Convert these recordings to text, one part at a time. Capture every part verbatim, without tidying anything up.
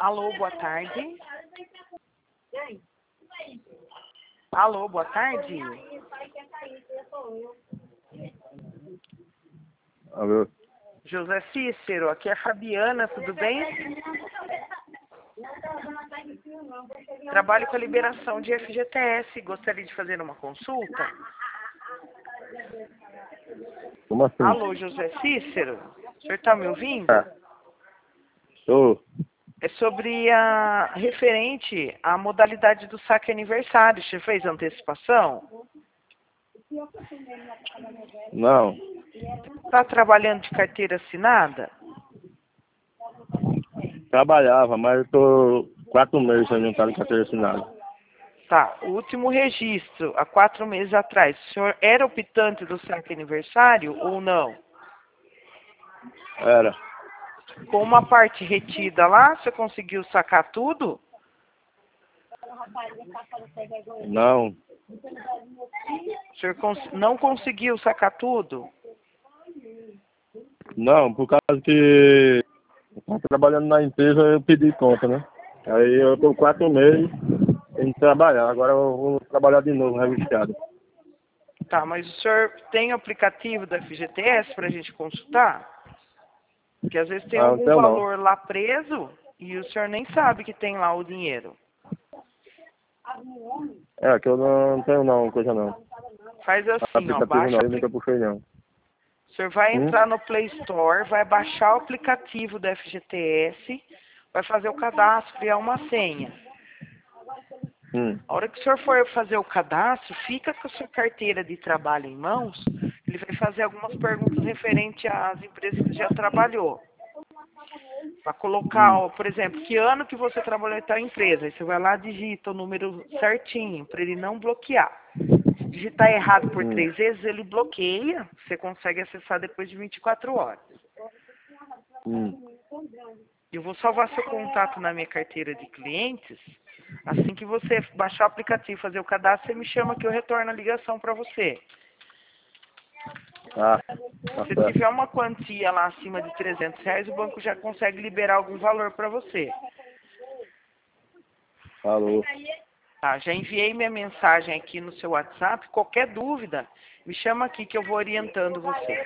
Alô, boa tarde. Alô, boa tarde. Alô? José Cícero, aqui é a Fabiana, tudo bem? Trabalho com a liberação de F G T S, gostaria de fazer uma consulta? Como assim? Alô, José Cícero, o senhor está me ouvindo? É. Tô. É sobre a referente à modalidade do saque aniversário. Você fez antecipação? Não. Está trabalhando de carteira assinada? Trabalhava, mas eu tô quatro meses sem não estar de carteira assinada. Tá, o último registro, há quatro meses atrás, o senhor era optante do saque aniversário ou não? Era. Com uma parte retida lá, você conseguiu sacar tudo? Não. O senhor cons- não conseguiu sacar tudo? Não, por causa que eu tava trabalhando na empresa, eu pedi conta, né? Aí eu tô quatro meses sem trabalhar. Agora eu vou trabalhar de novo, registrado. Tá, mas o senhor tem o aplicativo da F G T S para a gente consultar? Porque às vezes tem Ah, não algum tenho não. valor lá preso e o senhor nem sabe que tem lá o dinheiro. É, que eu não tenho não, coisa não. Faz assim, ó, Aplicativo baixa não, o eu aplicativo. nunca puxei não. O senhor vai Hum? entrar no Play Store, vai baixar o aplicativo da F G T S, vai fazer o cadastro, criar uma senha. Hum. A hora que o senhor for fazer o cadastro, fica com a sua carteira de trabalho em mãos, ele vai fazer algumas perguntas referentes às empresas que já trabalhou. Para colocar, Hum. ó, por exemplo, que ano que você trabalhou em tal empresa. Aí você vai lá, digita o número certinho, para ele não bloquear. Se digitar errado por Hum. três vezes, ele bloqueia, você consegue acessar depois de vinte e quatro horas. Hum. Eu vou salvar seu contato na minha carteira de clientes. Assim que você baixar o aplicativo e fazer o cadastro, você me chama que eu retorno a ligação para você. Ah, tá Se certo. tiver uma quantia lá acima de trezentos reais, o banco já consegue liberar algum valor para você. Falou. Tá, já enviei minha mensagem aqui no seu WhatsApp. Qualquer dúvida, me chama aqui que eu vou orientando você.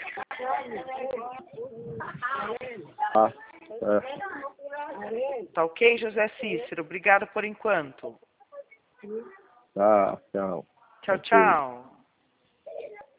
Ah, é. Tá ok, José Cícero? Obrigado por enquanto. Tá, tchau. Tchau, Ok. tchau.